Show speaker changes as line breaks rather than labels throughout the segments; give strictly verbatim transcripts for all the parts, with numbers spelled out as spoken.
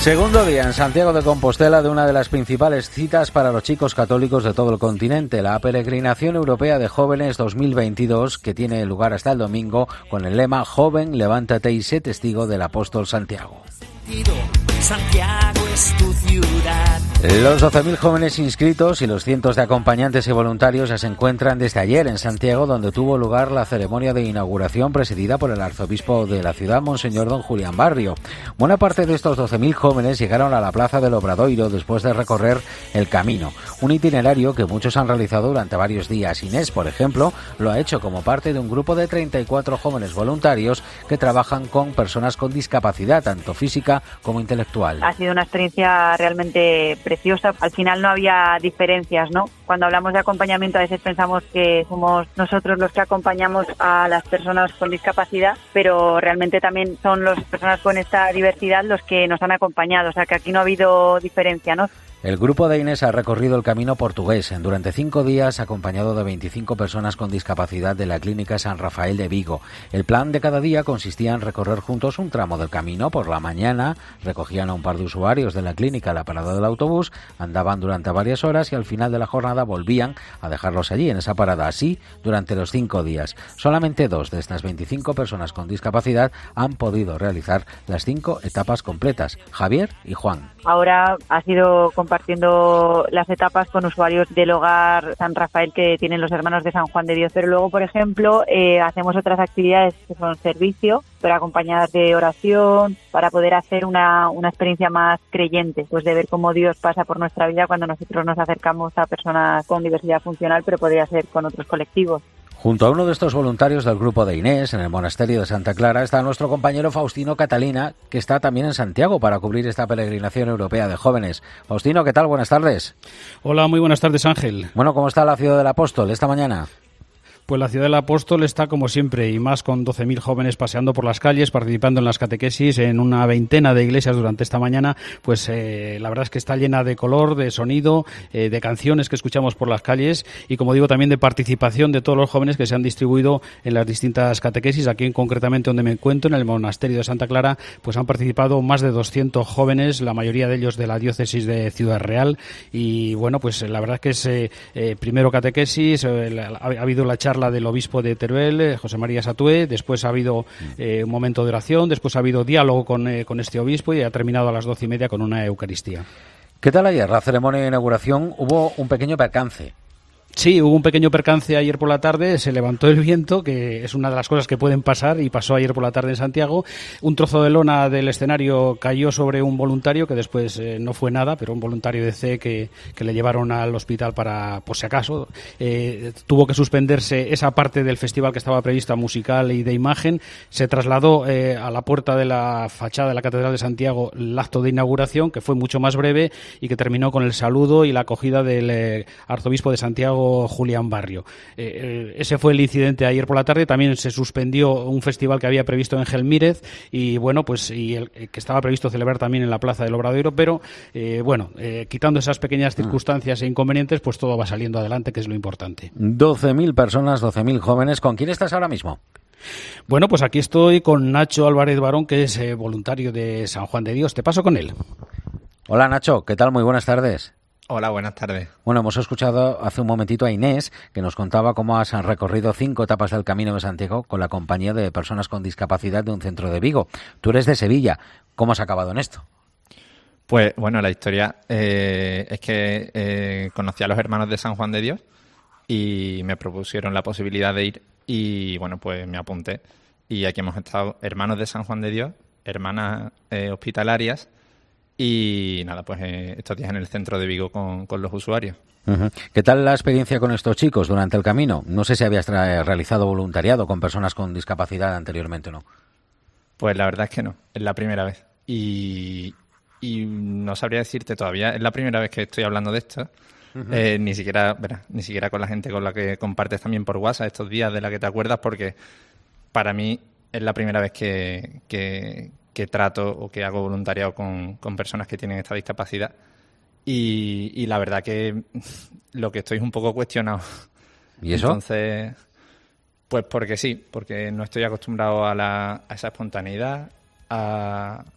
Segundo día en Santiago de Compostela de una de las principales citas para los chicos católicos de todo el continente, la Peregrinación Europea de Jóvenes dos mil veintidós, que tiene lugar hasta el domingo con el lema Joven, levántate y sé testigo del apóstol Santiago.
Santiago es tu ciudad.
Los doce mil jóvenes inscritos y los cientos de acompañantes y voluntarios ya se encuentran desde ayer en Santiago, donde tuvo lugar la ceremonia de inauguración presidida por el arzobispo de la ciudad, Monseñor Don Julián Barrio. Buena parte de estos doce mil jóvenes llegaron a la plaza del Obradoiro después de recorrer el camino, un itinerario que muchos han realizado durante varios días. Inés, por ejemplo, lo ha hecho como parte de un grupo de treinta y cuatro jóvenes voluntarios que trabajan con personas con discapacidad, tanto física como intelectual.
Ha sido una experiencia realmente preciosa. Al final no había diferencias, ¿no? Cuando hablamos de acompañamiento a veces pensamos que somos nosotros los que acompañamos a las personas con discapacidad, pero realmente también son las personas con esta diversidad los que nos han acompañado, o sea que aquí no ha habido diferencia, ¿no?
El grupo de Inés ha recorrido el camino portugués durante cinco días acompañado de veinticinco personas con discapacidad de la Clínica San Rafael de Vigo. El plan de cada día consistía en recorrer juntos un tramo del camino. Por la mañana recogían a un par de usuarios de la clínica a la parada del autobús, andaban durante varias horas y al final de la jornada volvían a dejarlos allí en esa parada. Así durante los cinco días. Solamente dos de estas veinticinco personas con discapacidad han podido realizar las cinco etapas completas, Javier y Juan.
Ahora ha sido compartiendo las etapas con usuarios del hogar San Rafael que tienen los hermanos de San Juan de Dios, pero luego, por ejemplo, eh, hacemos otras actividades que son servicio, pero acompañadas de oración, para poder hacer una, una experiencia más creyente, pues de ver cómo Dios pasa por nuestra vida cuando nosotros nos acercamos a personas con diversidad funcional, pero podría ser con otros colectivos.
Junto a uno de estos voluntarios del grupo de Inés, en el monasterio de Santa Clara, está nuestro compañero Faustino Catalina, que está también en Santiago para cubrir esta peregrinación europea de jóvenes. Faustino, ¿qué tal? Buenas tardes.
Hola, muy buenas tardes, Ángel.
Bueno, ¿cómo está la ciudad del Apóstol esta mañana?
Pues la ciudad del Apóstol está como siempre, y más con doce mil jóvenes paseando por las calles, participando en las catequesis en una veintena de iglesias durante esta mañana. Pues eh, la verdad es que está llena de color, de sonido, eh, de canciones que escuchamos por las calles y, como digo, también de participación de todos los jóvenes que se han distribuido en las distintas catequesis. Aquí, concretamente, donde me encuentro, en el monasterio de Santa Clara, pues han participado más de doscientos jóvenes, la mayoría de ellos de la diócesis de Ciudad Real. Y bueno, pues la verdad es que es eh, eh, primero catequesis, eh, ha, ha habido la charla del obispo de Teruel, José María Satué, después ha habido eh, un momento de oración, después ha habido diálogo con, eh, con este obispo y ha terminado a las doce y media con una Eucaristía.
¿Qué tal ayer? La ceremonia de inauguración hubo un pequeño percance.
Sí, hubo un pequeño percance ayer por la tarde, se levantó el viento, que es una de las cosas que pueden pasar, y pasó ayer por la tarde en Santiago. Un trozo de lona del escenario cayó sobre un voluntario, que después eh, no fue nada, pero un voluntario de C que, que le llevaron al hospital para, por si acaso. Eh, tuvo que suspenderse esa parte del festival que estaba prevista, musical y de imagen. Se trasladó eh, a la puerta de la fachada de la Catedral de Santiago el acto de inauguración, que fue mucho más breve y que terminó con el saludo y la acogida del eh, arzobispo de Santiago, Julián Barrio. Eh, ese fue el incidente ayer por la tarde. También se suspendió un festival que había previsto en Gelmírez y bueno, pues y el que estaba previsto celebrar también en la Plaza del Obradoiro, pero eh, bueno, eh, quitando esas pequeñas circunstancias e inconvenientes, pues todo va saliendo adelante, que es lo importante.
doce mil personas, doce mil jóvenes. ¿Con quién estás ahora mismo?
Bueno, pues aquí estoy con Nacho Álvarez Barón, que es eh, voluntario de San Juan de Dios. Te paso con él.
Hola, Nacho, ¿qué tal? Muy buenas tardes.
Hola, buenas tardes.
Bueno, hemos escuchado hace un momentito a Inés, que nos contaba cómo has recorrido cinco etapas del Camino de Santiago con la compañía de personas con discapacidad de un centro de Vigo. Tú eres de Sevilla. ¿Cómo has acabado en esto?
Pues bueno, la historia eh, es que eh, conocí a los hermanos de San Juan de Dios y me propusieron la posibilidad de ir y bueno, pues me apunté. Y aquí hemos estado hermanos de San Juan de Dios, hermanas eh, hospitalarias, y nada, pues eh, estos días en el centro de Vigo con, con los usuarios.
Uh-huh. ¿Qué tal la experiencia con estos chicos durante el camino? No sé si habías tra- realizado voluntariado con personas con discapacidad anteriormente o no.
Pues la verdad es que no, es la primera vez. Y, y no sabría decirte todavía, es la primera vez que estoy hablando de esto. Uh-huh. Eh, ni siquiera, verás, ni siquiera con la gente con la que compartes también por WhatsApp estos días de la que te acuerdas, porque para mí es la primera vez que... que que trato o que hago voluntariado con, con personas que tienen esta discapacidad y, y la verdad que lo que estoy es un poco cuestionado.
¿Y eso?
Entonces, pues porque sí, porque no estoy acostumbrado a, la, a esa espontaneidad, a,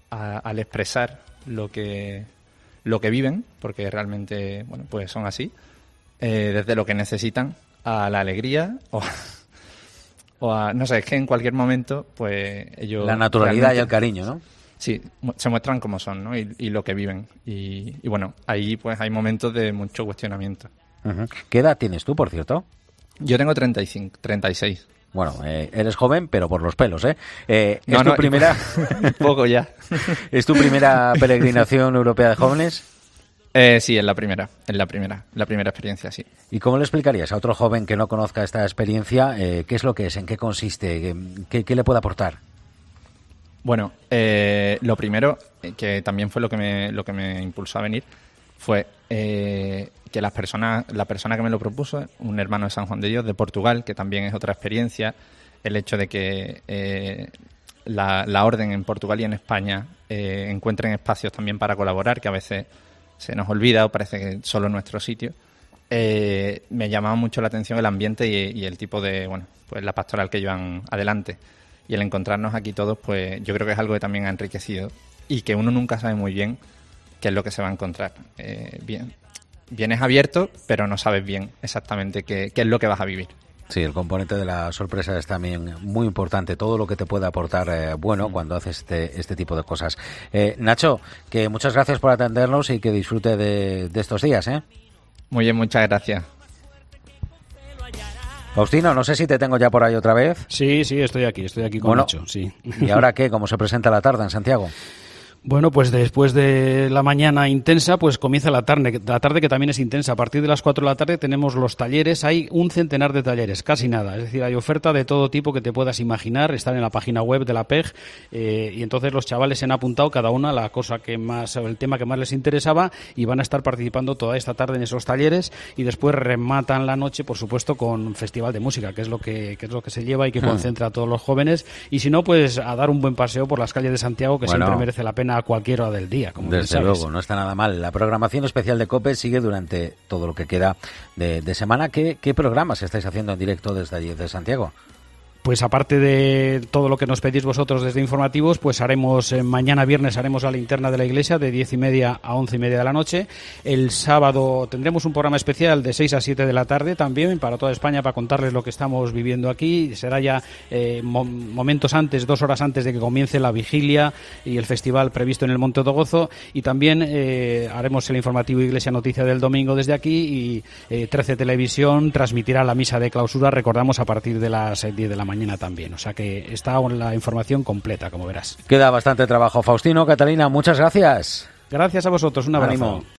a, al expresar lo que, lo que viven, porque realmente, bueno, pues son así, eh, desde lo que necesitan a la alegría o, o a, no sé, es que en cualquier momento, pues ellos...
La naturalidad y el cariño, ¿no?
Sí, se muestran como son, ¿no? Y, y lo que viven. Y, y bueno, ahí pues hay momentos de mucho cuestionamiento.
Uh-huh. ¿Qué edad tienes tú, por cierto?
Yo tengo treinta y cinco, treinta y seis.
Bueno, eh, eres joven, pero por los pelos, ¿eh? eh ¿Es
no,
tu
no,
primera...
Un poco ya.
¿Es tu primera peregrinación europea de jóvenes?
Eh, sí, es la primera, es la primera, la primera experiencia, sí.
¿Y cómo le explicarías a otro joven que no conozca esta experiencia eh, qué es lo que es, en qué consiste, qué, qué le puede aportar?
Bueno, eh, lo primero, que también fue lo que me, lo que me impulsó a venir, fue eh, que las personas, la persona que me lo propuso, un hermano de San Juan de Dios, de Portugal, que también es otra experiencia, el hecho de que eh, la, la orden en Portugal y en España eh, encuentren espacios también para colaborar, que a veces se nos olvida o parece que solo en nuestro sitio, eh, me llamaba mucho la atención el ambiente y, y el tipo de, bueno, pues la pastoral que llevan adelante. Y el encontrarnos aquí todos, pues yo creo que es algo que también ha enriquecido y que uno nunca sabe muy bien qué es lo que se va a encontrar. Eh, bien, vienes abierto, pero no sabes bien exactamente qué, qué es lo que vas a vivir.
Sí, el componente de la sorpresa es también muy importante. Todo lo que te puede aportar eh, bueno mm. cuando haces este, este tipo de cosas. Eh, Nacho, que muchas gracias por atendernos y que disfrute de, de estos días, ¿eh?
Muy bien, muchas gracias.
Faustino, no sé si te tengo ya por ahí otra vez.
Sí, sí, estoy aquí, estoy aquí con
bueno,
Nacho, sí.
¿Y ahora qué? ¿Cómo se presenta la tarde en Santiago?
Bueno, pues después de la mañana intensa, pues comienza la tarde, la tarde que también es intensa. A partir de las cuatro de la tarde tenemos los talleres, hay un centenar de talleres, casi nada. Es decir, hay oferta de todo tipo que te puedas imaginar, están en la página web de la P E G, eh, y entonces los chavales se han apuntado cada una la cosa que más, el tema que más les interesaba, y van a estar participando toda esta tarde en esos talleres, y después rematan la noche, por supuesto, con un festival de música, que es lo que, que es lo que se lleva y que concentra a todos los jóvenes, y si no, pues a dar un buen paseo por las calles de Santiago, que bueno, siempre merece la pena a cualquier hora del día, como
desde luego, no está nada mal. La programación especial de COPE sigue durante todo lo que queda de, de semana. ¿Qué, ¿Qué programas estáis haciendo en directo desde allí, de Santiago?
Pues aparte de todo lo que nos pedís vosotros desde informativos, pues haremos eh, mañana viernes haremos la linterna de la iglesia de diez y media a once y media de la noche. El sábado tendremos un programa especial de seis a siete de la tarde también para toda España, para contarles lo que estamos viviendo aquí. Será ya eh, mo- momentos antes, dos horas antes de que comience la vigilia y el festival previsto en el Monte de Gozo. Y también eh, haremos el informativo Iglesia Noticia del domingo desde aquí, y eh, trece Televisión transmitirá la misa de clausura, recordamos, a partir de las diez de la mañana. mañana también, o sea que está la información completa, como verás.
Queda bastante trabajo. Faustino, Catalina, muchas gracias.
Gracias a vosotros, un abrazo.
Ánimo.